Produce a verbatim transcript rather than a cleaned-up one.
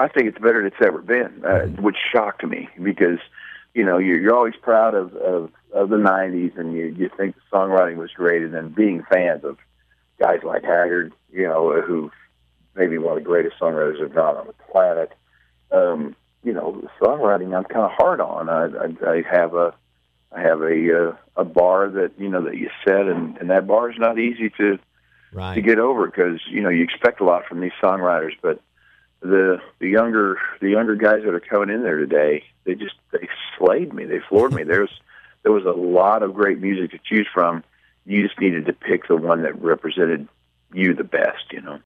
I think it's better than it's ever been, uh, which shocked me because, you know, you're, you're always proud of, of, of the nineties, and you, you think the songwriting was great, and then being fans of guys like Haggard, you know, who maybe one of the greatest songwriters of not on the planet. Um, you know, songwriting I'm kind of hard on. I, I, I have a I have a uh, a bar that you know that you set, and, and that bar is not easy to right. to get over because you know you expect a lot from these songwriters, but the the younger the younger guys that are coming in there today, they just they slayed me. They floored me. There's there was a lot of great music to choose from. You just needed to pick the one that represented you the best, you know.